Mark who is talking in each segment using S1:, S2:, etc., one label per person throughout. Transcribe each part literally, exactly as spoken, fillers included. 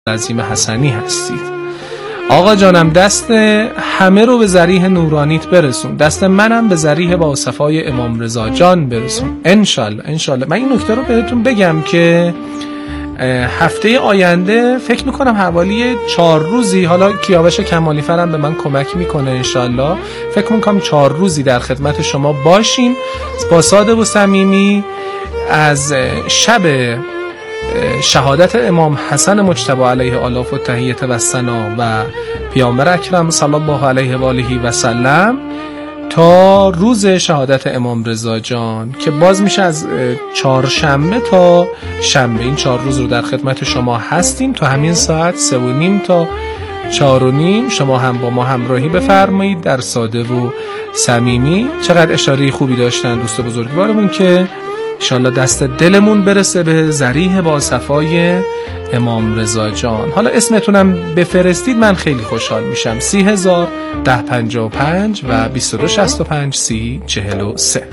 S1: عظیم حسنی هستید. آقا جانم دست همه رو به ذریح نورانیت برسون، دست منم به ذریح با صفای امام رضا جان برسون انشالله انشالله. من این نکته رو بهتون بگم که هفته آینده فکر میکنم حوالی چهار روزی، حالا کیاوش کمالی فرم به من کمک میکنه انشالله، فکر میکنم چهار روزی در خدمت شما باشیم با ساده و صمیمی از شب شهادت امام حسن مجتبی علیه آلاف و تحییت و ثنا و پیامبر اکرم صلی الله علیه و آله و سلم تا روز شهادت امام رضا جان که باز میشه از چهارشنبه تا شنبه. این چهار روز رو در خدمت شما هستیم تا همین ساعت سه و نیم تا چهار و نیم. شما هم با ما همراهی بفرمایید در ساده و صمیمی. چقدر اشاره خوبی داشتن دوست بزرگوارمون که انشالله دست دلمون برسه به ذریح با صفای امام رضا جان. حالا اسمتونم بفرستید من خیلی خوشحال میشم. سی هزار ده پنجاه و پنج و بیست و دو شصت و پنج سی چهل و سه.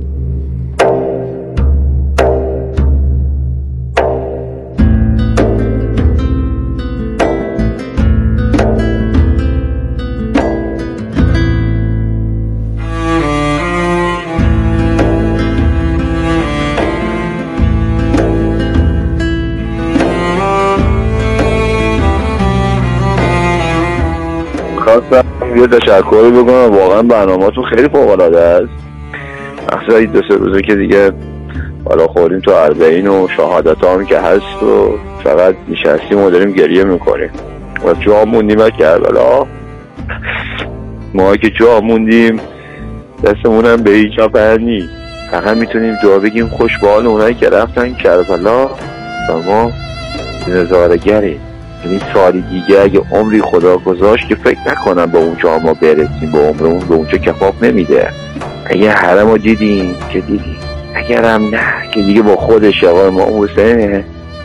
S2: یه تشکر بکنم، واقعا برنامه‌تون خیلی فوق‌العاده است. اصلا این دو سه روزه که دیگه حالا خوردیم تو اربعین و شهادت هم که هست و فقط نشستیم و داریم گریه میکنیم و جا موندیم از کربلا. ما که جا موندیم دستمونم به هیچ جا پرنی، فقط میتونیم دعا بگیم خوش به حال اونایی که رفتن کربلا و ما نظاره‌گریم. این سالی دیگه اگه عمری خدا گذاشت که فکر نکنم به اونجا ما برسیم، به عمرمون به اونجا کفاف نمیده. اگه حرم رو دیدیم که دیدیم، اگر هم نه که دیگه با خودش آقای ما حسینه.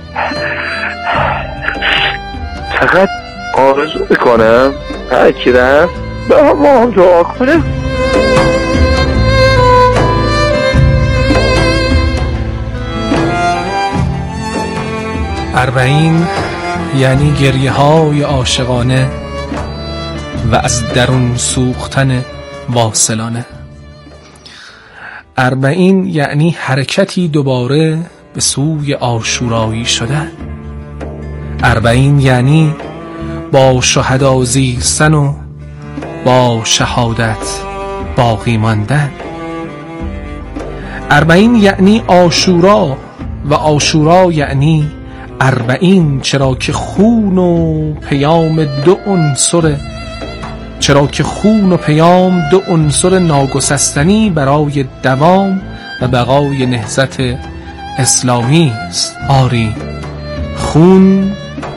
S2: فقط آرزو میکنم هر کی رفت به ما هم دعا کنه.
S1: اربعین یعنی گریه های عاشقانه و از درون سوختن واصلانه. اربعین یعنی حرکتی دوباره به سوی عاشورایی شدن. اربعین یعنی با شهدا زیستن و با شهادت باقی ماندن. اربعین یعنی عاشورا و عاشورا یعنی اربعین، چرا که خون و پیام دو عنصر چرا که خون و پیام دو عنصر ناگسستنی برای دوام و بقای نهضت اسلامی است. آری خون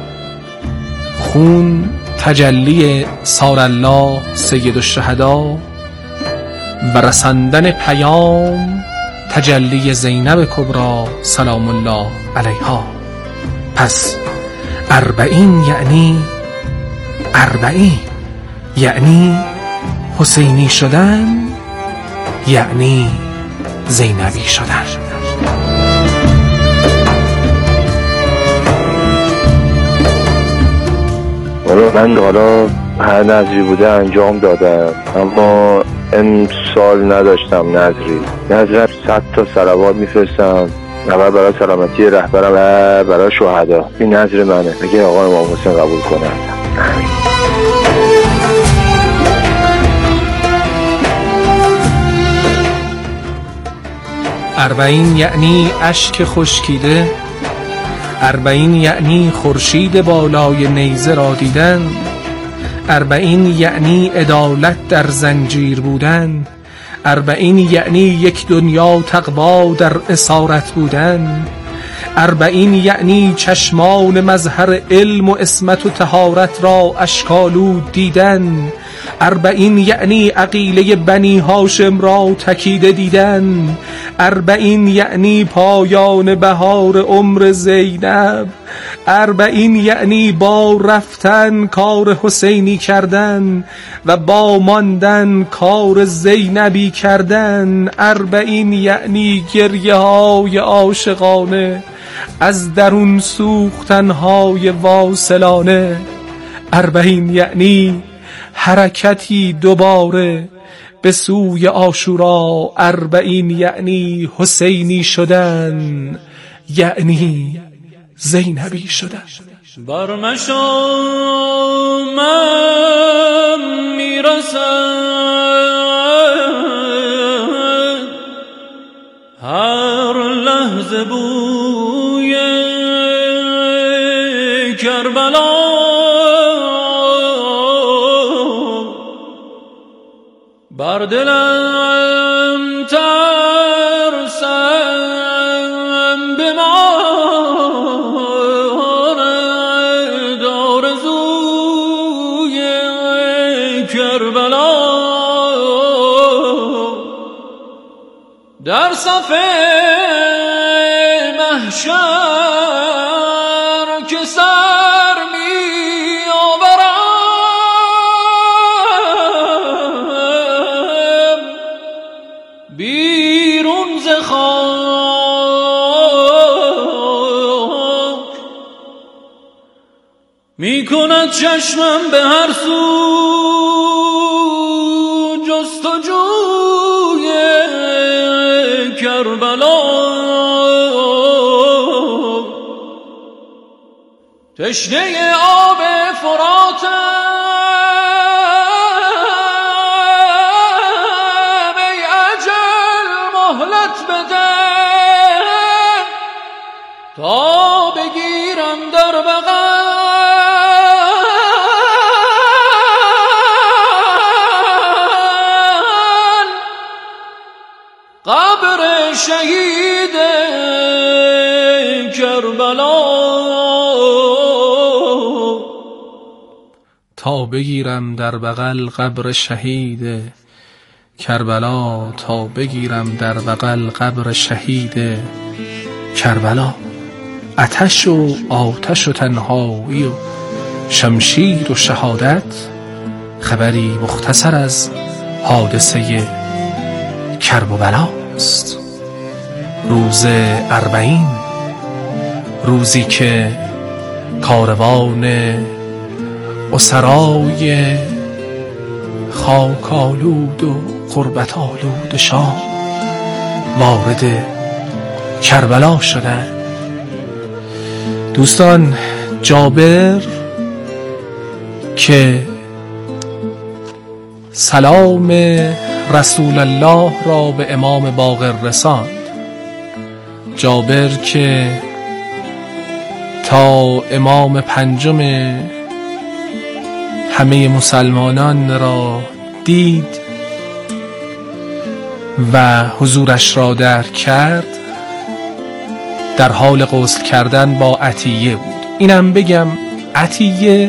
S1: خون تجلی سار الله سید الشهدا و رساندن پیام تجلی زینب کبری سلام الله علیها. پس اربعین یعنی اربعین یعنی حسینی شدن، یعنی زینبی شدن.
S2: حالا من حالا هر نظری بوده انجام دادم، اما امسال نداشتم نظری. نظرم صد تا صلوات میفرستم، اول برای سلامتی رهبرم و برای شهدا. این نظر منه، اگه آقا امام حسین قبول کنه.
S1: اربعین یعنی اشک خشکیده، اربعین یعنی خورشید بالای نیزه را دیدن، اربعین یعنی عدالت در زنجیر بودن، اربعین یعنی یک دنیا تقوا در اسارت بودن، اربعین یعنی چشمان مظهر علم و عصمت و طهارت را اشکالود دیدن، اربعین یعنی عقیله بنی هاشم را تکیده دیدن، اربعین یعنی پایان بهار عمر زینب، اربعین یعنی با رفتن کار حسینی کردن و با ماندن کار زینبی کردن. اربعین یعنی گریه های عاشقانه از درون سوختن های واصلانه. اربعین یعنی حرکتی دوباره به سوی عاشورا. اربعین یعنی حسینی شدن، یعنی زینبی شدن.
S3: برمشو من میرسد هر لحظه بوی کربلا. بر دلم ترسم بماند آرزوی کربلا. در صف محشر که سر می آورم بیرون ز خاک می کند چشمم به هر سو جستجوی کربلا. تشنه آب فراتم ای اجل مهلت بده تا بگیرم در بغل قبر شهید کربلا.
S1: تا بگیرم در بغل قبر شهید کربلا. تا بگیرم در بغل قبر شهید کربلا. آتش و آتش و تنهایی و شمشیر و شهادت خبری مختصر از حادثه کرب و بلاست. روز اربعین، روزی که کاروان اسرای خاک آلود و غربت آلود شام وارد کربلا شدند. دوستان، جابر که سلام رسول الله را به امام باقر رساند، جابر که تا امام پنجم همه مسلمانان را دید و حضورش را درک کرد، در حال غسل کردن با عطیه بود. اینم بگم عطیه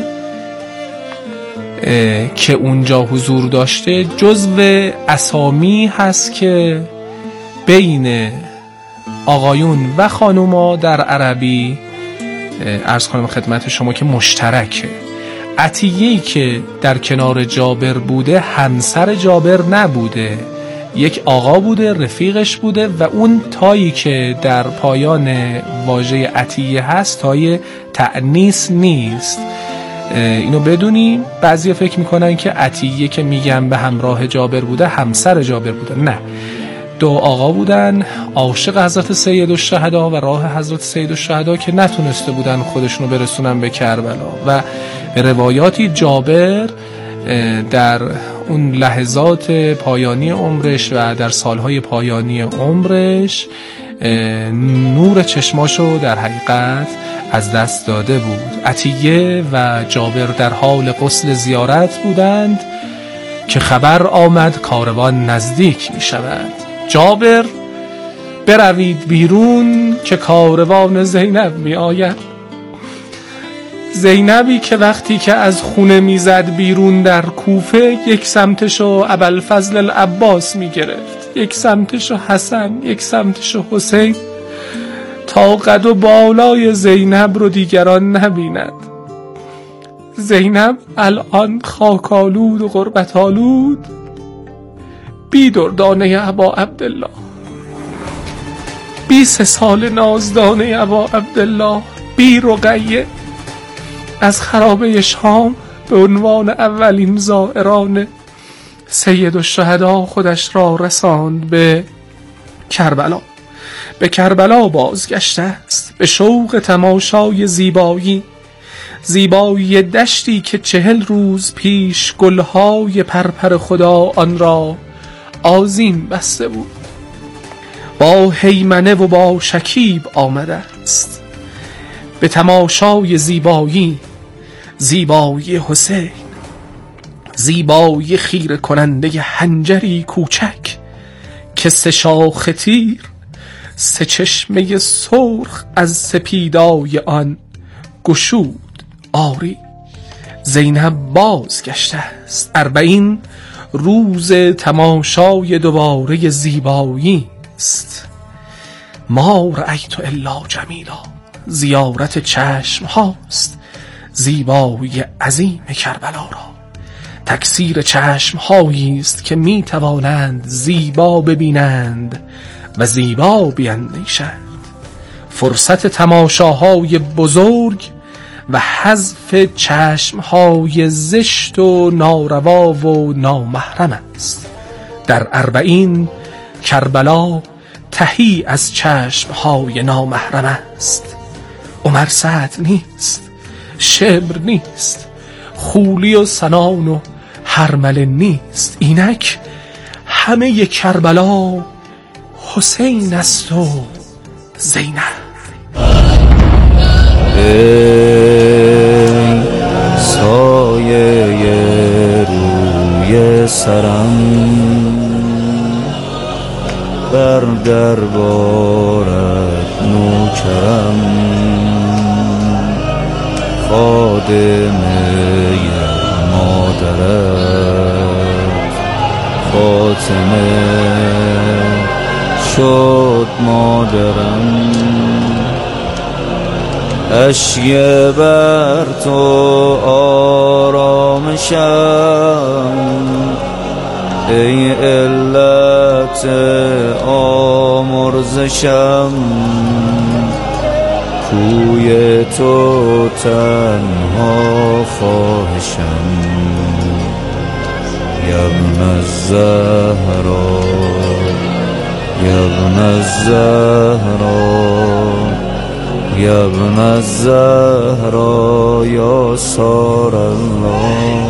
S1: که اونجا حضور داشته جزو اسامی هست که بین آقایون و خانوما در عربی عرض کنم خدمت شما که مشترکه. عطیه‌ای که در کنار جابر بوده همسر جابر نبوده، یک آقا بوده، رفیقش بوده و اون تایی که در پایان واژه عطیه هست تای تأنیث نیست. اینو بدونیم. بعضی فکر میکنن که عطیه که میگن به همراه جابر بوده همسر جابر بوده. نه، دو آقا بودن عاشق حضرت سید الشهدا و راه حضرت سید الشهدا که نتونسته بودن خودشونو برسونن به کربلا و روایاتی جابر در اون لحظات پایانی عمرش و در سالهای پایانی عمرش نور چشماشو در حقیقت از دست داده بود. عطیه و جابر در حال غسل زیارت بودند که خبر آمد کاروان نزدیک می شود. جابر بروید بیرون که کاروان زینب می آید. زینبی که وقتی که از خونه میزد بیرون در کوفه، یک سمتشو ابوالفضل العباس می گرفت، یک سمتشو حسن، یک سمتشو حسین، تا قد و بالای زینب رو دیگران نبیند. زینب الان خاکالود و غربت آلود، بی دردانه ابا عبدالله، بی سه سال نازدانه ابا عبدالله، بی رقیه، از خرابه شام به عنوان اولین زائران سید الشهدا خودش را رساند به کربلا. به کربلا بازگشته است به شوق تماشای زیبایی، زیبایی دشتی که چهل روز پیش گلهای پرپر خدا آن را آذین بسته بود. با هیمنه و با شکیب آمده است به تماشای زیبایی، زیبایی حسین، زیبایی خیره کننده حنجری کوچک که سه شاخ تیر، سه چشمه سرخ از سپیدای آن گشود. آری زینب باز گشته است. اربعین روز تماشای دوباره زیبایی است. ما رأیت الا جمیلا، زیارت چشم هاست زیبایی عظیم کربلا را. تکثیر چشم هایی است که می توانند زیبا ببینند و زیبا بیندیشند. فرصت تماشاهای بزرگ و حذف چشمهای زشت و ناروا و نامحرم است. در اربعین کربلا تهی از چشمهای نامحرم است. عمر سعد نیست، شبر نیست، خولی و سنان و هرمله نیست. اینک همه کربلا حسین است و زینب.
S4: ای سایه روی سرم، بر دربارت نوکرم، خادمه مادرت فاطمه شد مادرم. اشک بر تو آرامشم، ای علت آمرزشم، کوی تو تنها خواهشم. یبن الزهرا یبن الزهرا یبن الزهرا یا سار الله.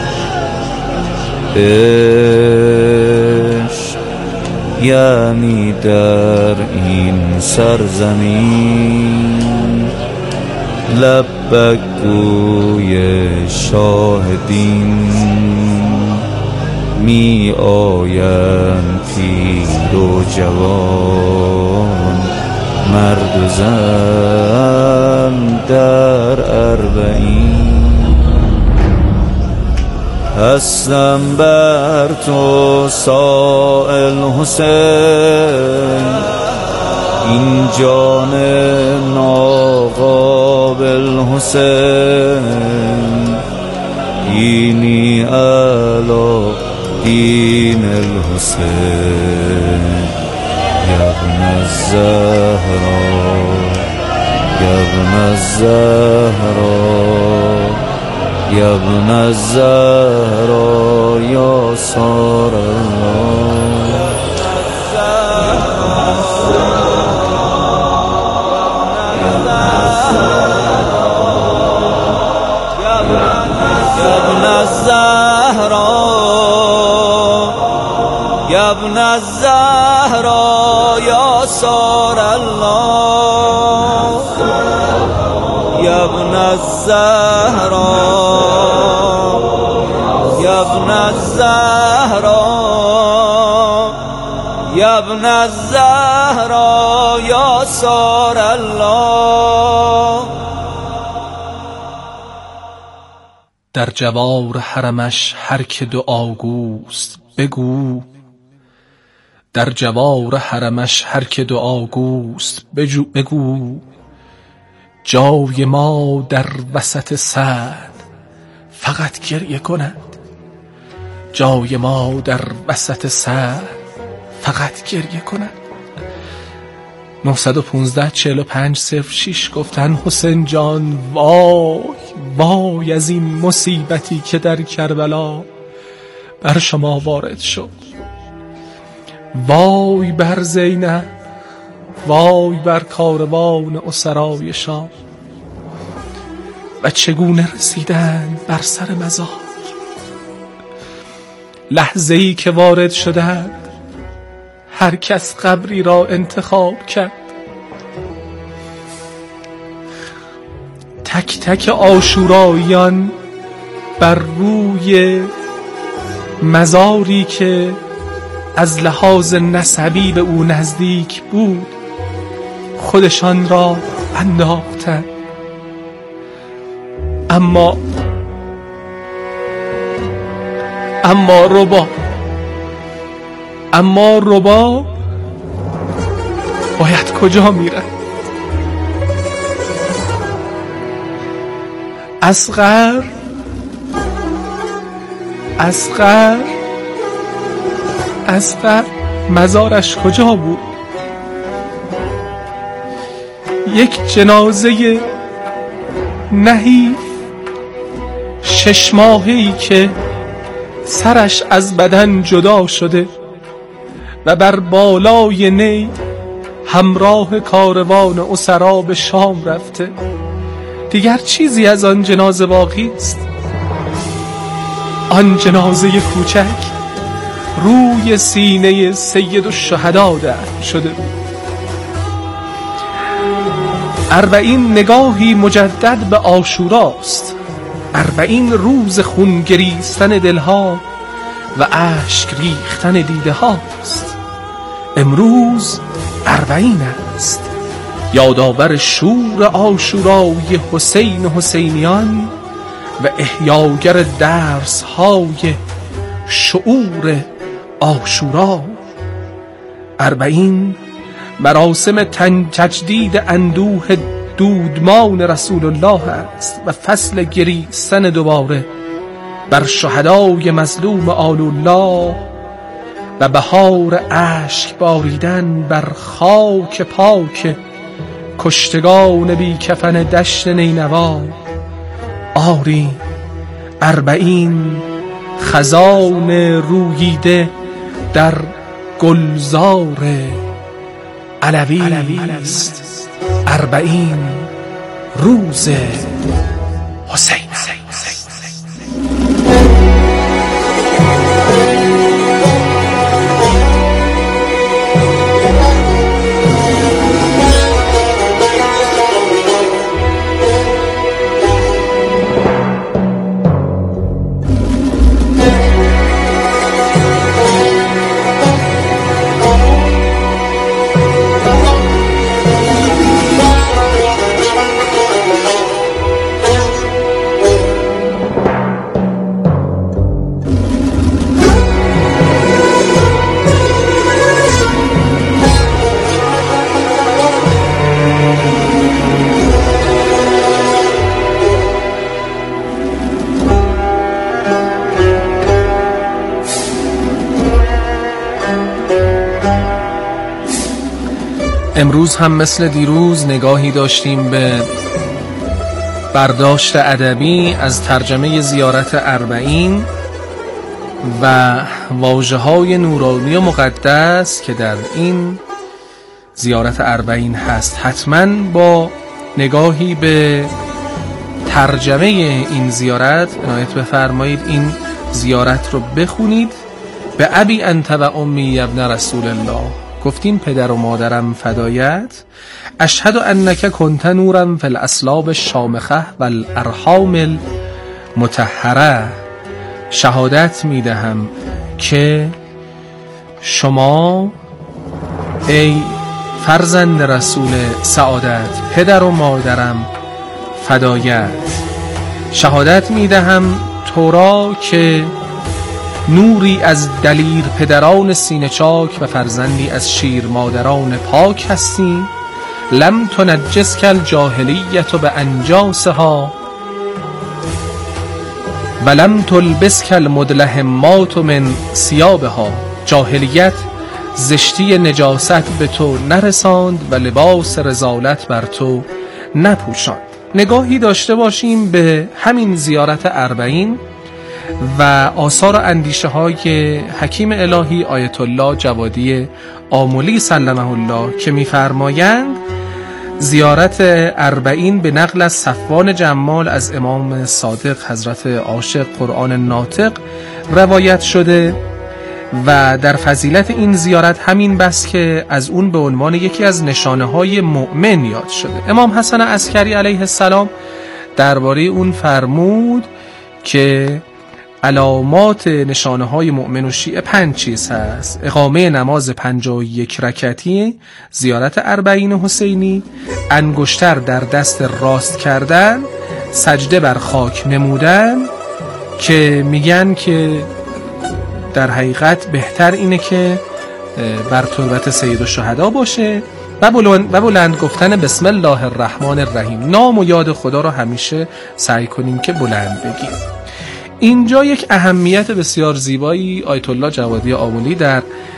S4: عشق یعنی در این سرزمین لبک گوی شاهدین، می آیند پیر و جوان، مرد و زن در اربعین. هستم بر تو سائل حسین، این جان ناقابل حسین، اینی علا دین الحسین. یبن الزهرا یبن الزهرا یبن الزهرا یا سار الله. یبن الزهرا یبن الزهرا یا سار الله. یبن الزهرا یبن الزهرا یبن الزهرا یا سار الله.
S1: در جوار حرمش هر که دعاگوست بگو، در جوار حرمش هر که دعاگوست بجو بگو جای ما در وسط سد فقط گریه کند. جای ما در وسط سد فقط گریه کند. نه یک پنج چهل و پنج صفر شش گفتن حسین جان وای وای از این مصیبتی که در کربلا بر شما وارد شد. وای بر زینب، وای بر کاروان اسرای شاه و چگونه رسیدند بر سر مزار. لحظه‌ای که وارد شدند هر کس قبری را انتخاب کرد. تک تک عاشوراییان بر روی مزاری که از لحاظ نسبی به او نزدیک بود خودشان را انداختند. اما اما ربا اما ربا باید کجا میره؟ اصغر اصغر اصغر مزارش کجا بود؟ یک جنازه نحیف شش ماهه‌ای که سرش از بدن جدا شده و بر بالای نی همراه کاروان اسرا به شام رفته. دیگر چیزی از آن جنازه باقی است. آن جنازه کوچک روی سینه سید الشهدا دفن شده. اربعین نگاهی مجدد به عاشوراست. اربعین روز خون گریستن دلها و اشک ریختن دیده هاست. امروز اربعین است، یادآور شور عاشورای حسین و حسینیان و احیاگر درس های شعور عاشورا. اربعین مراسم تجدید اندوه دودمان رسول الله است و فصل گریستن دوباره بر شهدای مظلوم آل الله و بهار اشک باریدن بر خاک پاک کشتگان بی کفن دشت نینوا. آری اربعین خزان روییده در گلزار علوی است. اربعین روز حسین. امروز هم مثل دیروز نگاهی داشتیم به برداشت ادبی از ترجمه زیارت اربعین و واژه‌های نورانی و مقدس که در این زیارت اربعین هست. حتما با نگاهی به ترجمه این زیارت عنایت بفرمایید این زیارت رو بخونید. به ابی انت و امی ابن رسول الله. گفتیم پدر و مادرم فدایت. اشهد انک کنت نورا فی الاسلاب الشامخه و الارحام المطهره. شهادت میدهم که شما ای فرزند رسول سعادت پدر و مادرم فدایت. شهادت میدهم تو را که نوری از دلیر پدران سینه چاک و فرزندی از شیر مادران پاک هستیم. لم تنجسک الجاهلیت بانجاسها ولم تلبسک المدلهمات من ثیابها. جاهلیت زشتی نجاست به تو نرساند و لباس رذالت بر تو نپوشاند. نگاهی داشته باشیم به همین زیارت اربعین و آثار اندیشه های حکیم الهی آیت الله جوادی آملی سلمه الله که می‌فرمایند زیارت اربعین به نقل از صفوان جمال از امام صادق حضرت عاشق قرآن ناطق روایت شده و در فضیلت این زیارت همین بس که از اون به عنوان یکی از نشانه های مؤمن یاد شده. امام حسن عسکری علیه السلام درباره اون فرمود که علامات نشانه های مؤمن و شیعه پنج چیز هست: اقامه نماز پنجاه و یک رکعتی، زیارت اربعین حسینی، انگشتر در دست راست کردن، سجده بر خاک نمودن، که میگن که در حقیقت بهتر اینه که بر تربت سید الشهدا باشه، و بلند, و بلند گفتن بسم الله الرحمن الرحیم. نام و یاد خدا رو همیشه سعی کنیم که بلند بگیم. اینجا یک اهمیت بسیار زیبایی آیت الله جوادی آملی در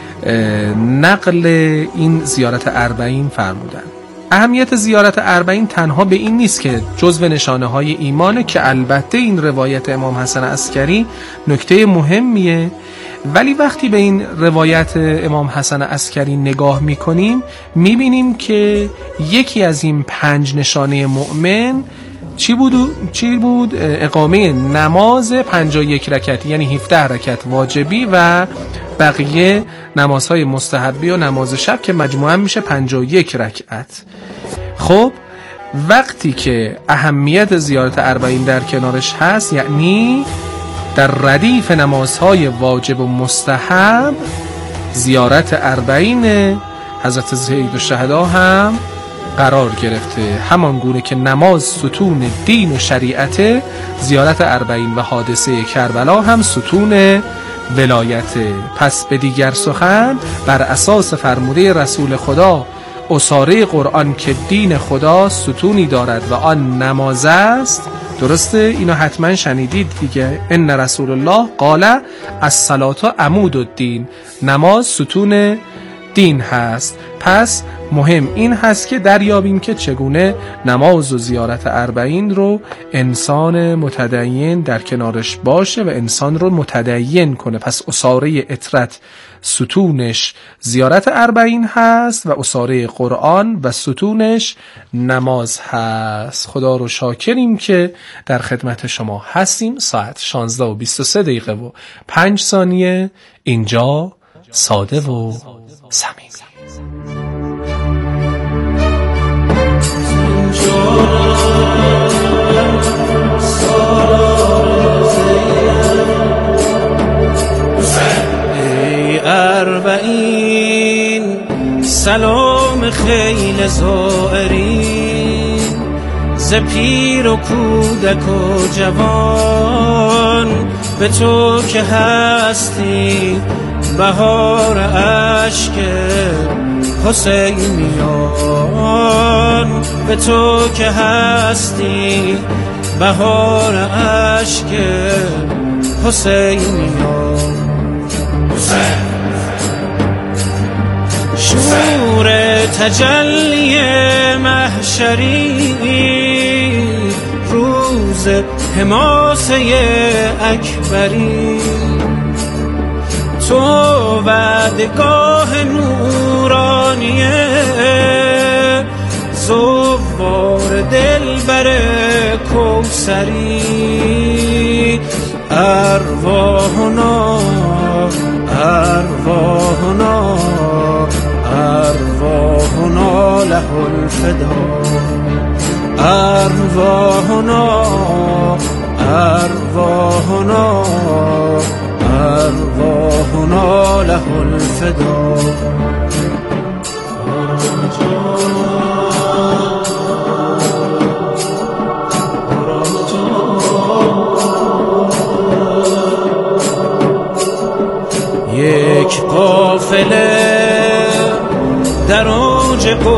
S1: نقل این زیارت اربعین فرمودن. اهمیت زیارت اربعین تنها به این نیست که جزو نشانه های ایمانه، که البته این روایت امام حسن عسکری نکته مهمیه، ولی وقتی به این روایت امام حسن عسکری نگاه میکنیم میبینیم که یکی از این پنج نشانه مؤمن چی بود؟ چی بود؟ اقامه نماز پنجاه و یک رکعتی، یعنی هفده رکعت واجبی و بقیه نمازهای مستحبی و نماز شب که مجموعاً میشه پنجاه و یک رکعت. خب وقتی که اهمیت زیارت اربعین در کنارش هست، یعنی در ردیف نمازهای واجب و مستحب زیارت اربعین حضرت سید الشهدا هم قرار گرفته. همان گونه که نماز ستون دین و شریعت، زیارت اربعین و حادثه کربلا هم ستون ولایت. پس به دیگر سخن، بر اساس فرموده رسول خدا، اساره قرآن که دین خدا ستونی دارد و آن نماز است. درسته؟ اینو حتما شنیدید دیگه. ان رسول الله قال الصلاة عمود الدین، نماز ستون دین هست. پس مهم این هست که دریابیم که چگونه نماز و زیارت اربعین رو انسان متدین در کنارش باشه و انسان رو متدین کنه. پس اساره اطرت ستونش زیارت اربعین هست و اساره قرآن و ستونش نماز هست. خدا رو شاکریم که در خدمت شما هستیم. ساعت شانزده و بیست و سه دقیقه و پنج ثانیه. اینجا ساده و صمیمی.
S3: ای اربعین سلام خیل زائرین، ز پیر و کودک و جوان، به تو که هستی بهار اشک حسینیان، به تو که هستی بهار اشک حسینیان. شور تجلی محشری، روز حماسه اکبری، تو وعدگاه نورانیه، زوار دلبر کوثری. ارواحنا ارواحنا ارواحنا له الفدا، ارواحنا ارواحنا ارواحنا له الفدا.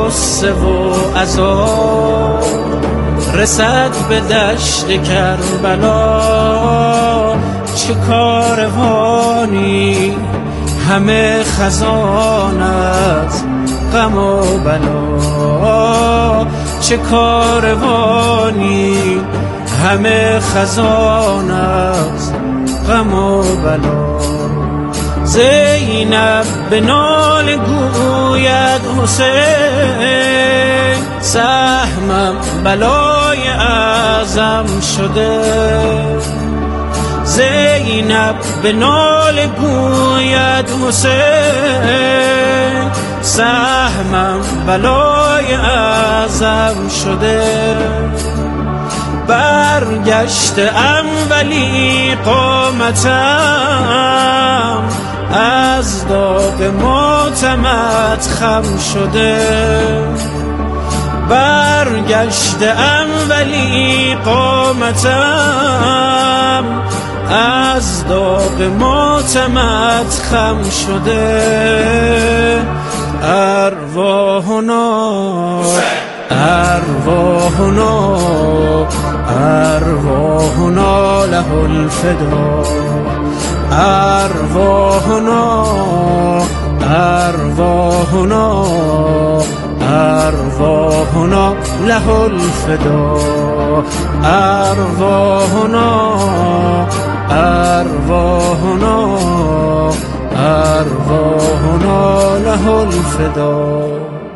S3: غصه و عذاب رسد به دشت کربلا. چه کاروانی همه خزانت غم و بلا. چه کاروانی همه خزانت غم و بلا. زینب به ناله گوید حسین سهمم بلای اعظم شده. زینب به ناله گوید حسین سهمم بلای اعظم شده. برگشتم ولی قامتم از داغ ماتمت خم شده. برگشتم ولی قامتم از داغ ماتمت خم شده. ارواحنا ارواحنا ارواحنا له الفدا. ارواحنا ارواحنا ارواحنا له الفدا. ارواحنا ارواحنا ارواحنا له الفدا.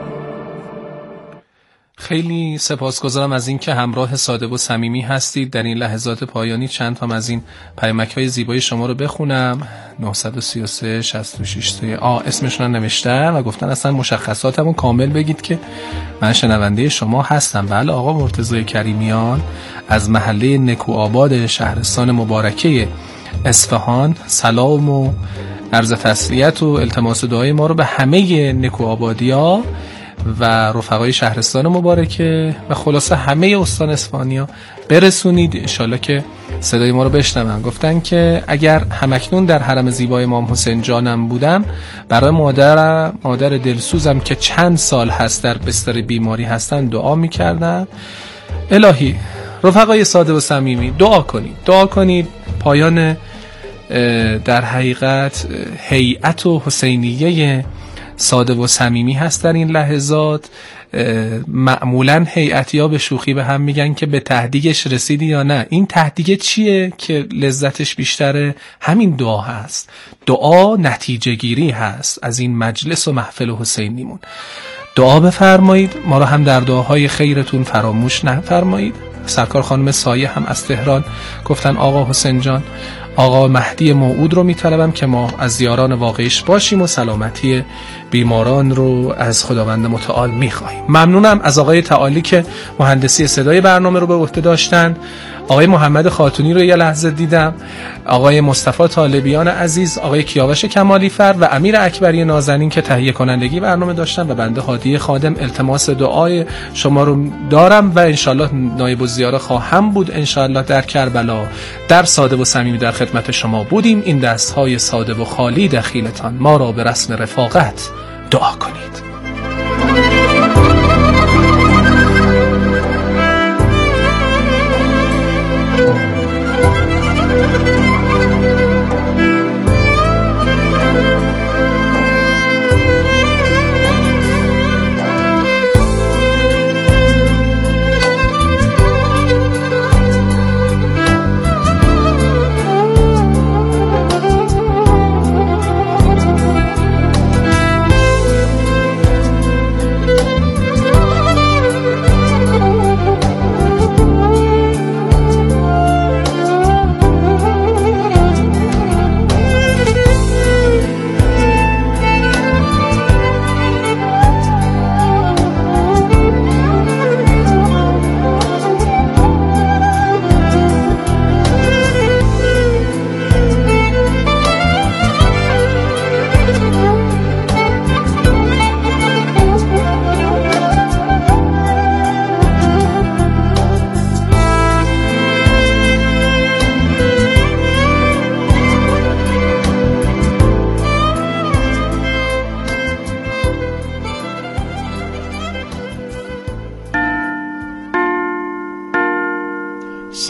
S1: خیلی سپاسگزارم از این که همراه ساده و صمیمی هستید. در این لحظات پایانی چند تا از این پیامک‌های زیبای شما رو بخونم. نه سه سه شش شش آ اسمشون نوشتن و گفتن اصلا مشخصاتمو کامل بگید که من شنونده شما هستم. بله آقا مرتضی کریمیان از محله نکوآباد شهرستان مبارکه اصفهان سلام و عرض تسلیت و التماس دعای ما رو به همه نکوآبادی‌ها و رفقای شهرستان مبارکه و خلاصه همه استان اصفهانیا برسونید. انشالله که صدای ما رو بشنون. گفتن که اگر همکنون در حرم زیبای امام حسین جانم بودم برای مادرم مادر دلسوزم که چند سال هست در بستر بیماری هستن دعا میکردم. الهی رفقای ساده و صمیمی دعا کنید دعا کنید پایان در حقیقت هیئت و حسینیه ساده و صمیمی هست در این لحظات. معمولا هیئتی‌ها به شوخی به هم میگن که به تهدیدش رسیدی یا نه. این تهدید چیه که لذتش بیشتره؟ همین دعا هست. دعا نتیجه گیری هست از این مجلس و محفل حسینیمون. دعا بفرمایید، ما رو هم در دعاهای خیرتون فراموش نفرمایید. سرکار خانم سایه هم از تهران گفتن آقا حسین جان آقا مهدی موعود رو میطلبم که ما از یاران واقعیش باشیم و سلامتی بیماران رو از خداوند متعال میخواهیم. ممنونم از آقای تعالی که مهندسی صدای برنامه رو به عهده داشتن. آقای محمد خاتونی رو یه لحظه دیدم، آقای مصطفی طالبیان عزیز، آقای کیاوش کمالی فر و امیر اکبری نازنین که تهیه کنندگی برنامه داشتن و بنده هادی خادم التماس دعای شما رو دارم و انشالله نایب الزیاره خواهم بود. انشالله در کربلا در ساده و صمیمی در خدمت شما بودیم. این دستهای ساده و خالی دخیلتان ما را به رسم رفاقت دعا کنید.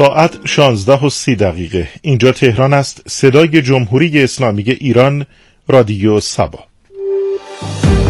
S5: ساعت شانزده و سی دقیقه. اینجا تهران است. صدای جمهوری اسلامی ایران، رادیو سبا.